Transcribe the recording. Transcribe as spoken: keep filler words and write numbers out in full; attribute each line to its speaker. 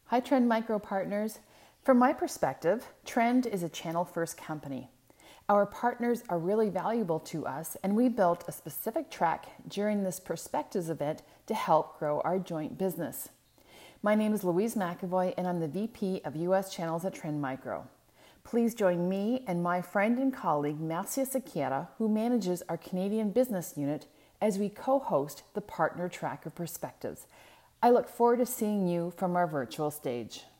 Speaker 1: Hi, Trend Micro partners. From my perspective, Trend is a channel-first company. Our partners are really valuable to us, and we built a specific track during this Perspectives event to help grow our joint business. My name is Louise McAvoy, and I'm the V P of U S Channels at Trend Micro. Please join me and my friend and colleague, Marcia Sequeira, who manages our Canadian business unit, as we co-host the Partner Track of Perspectives. I look forward to seeing you from our virtual stage.